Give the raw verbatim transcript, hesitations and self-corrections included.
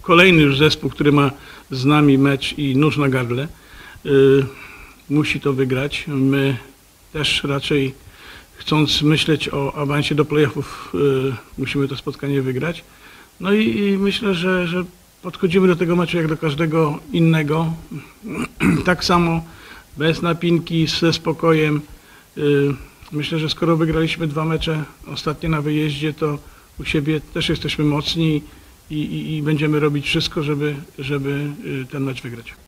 kolejny już zespół, który ma z nami mecz i nóż na gardle. Musi to wygrać. My też raczej, chcąc myśleć o awansie do playoffów, musimy to spotkanie wygrać. No i, i myślę, że, że podchodzimy do tego meczu jak do każdego innego. Tak samo, bez napinki, ze spokojem. Myślę, że skoro wygraliśmy dwa mecze ostatnie na wyjeździe, to u siebie też jesteśmy mocni i, i, i będziemy robić wszystko, żeby, żeby ten mecz wygrać.